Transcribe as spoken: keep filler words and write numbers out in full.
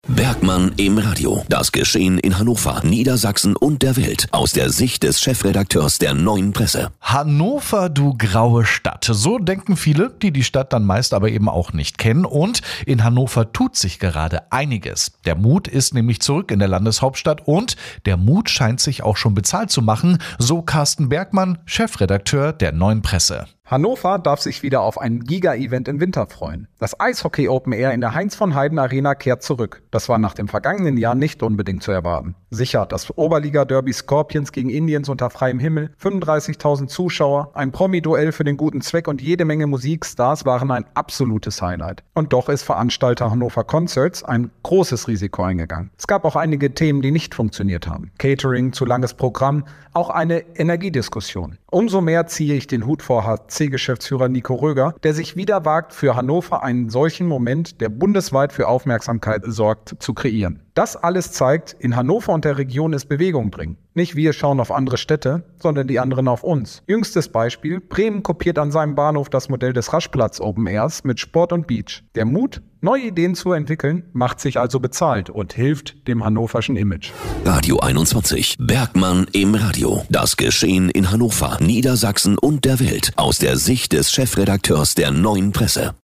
Bergmann im Radio. Das Geschehen in Hannover, Niedersachsen und der Welt aus der Sicht des Chefredakteurs der Neuen Presse. Hannover, du graue Stadt. So denken viele, die die Stadt dann meist aber eben auch nicht kennen. Und in Hannover tut sich gerade einiges. Der Mut ist nämlich zurück in der Landeshauptstadt und der Mut scheint sich auch schon bezahlt zu machen, so Carsten Bergmann, Chefredakteur der Neuen Presse. Hannover darf sich wieder auf ein Giga-Event im Winter freuen. Das Eishockey Open Air in der Heinz-von-Heiden-Arena kehrt zurück. Das war nach dem vergangenen Jahr nicht unbedingt zu erwarten. Sicher, das Oberliga-Derby Scorpions gegen Indians unter freiem Himmel, fünfunddreißigtausend Zuschauer, ein Promi-Duell für den guten Zweck und jede Menge Musikstars waren ein absolutes Highlight. Und doch ist Veranstalter Hannover Concerts ein großes Risiko eingegangen. Es gab auch einige Themen, die nicht funktioniert haben. Catering, zu langes Programm, auch eine Energiediskussion. Umso mehr ziehe ich den Hut vor H C-Geschäftsführer Nico Röger, der sich wieder wagt, für Hannover einen solchen Moment, der bundesweit für Aufmerksamkeit sorgt, zu kreieren. Das alles zeigt, in Hannover und der Region ist Bewegung bringen. Nicht wir schauen auf andere Städte, sondern die anderen auf uns. Jüngstes Beispiel, Bremen kopiert an seinem Bahnhof das Modell des Raschplatz Open Airs mit Sport und Beach. Der Mut, neue Ideen zu entwickeln, macht sich also bezahlt und hilft dem hannoverschen Image. Radio einundzwanzig. Bergmann im Radio. Das Geschehen in Hannover, Niedersachsen und der Welt aus der Sicht des Chefredakteurs der Neuen Presse.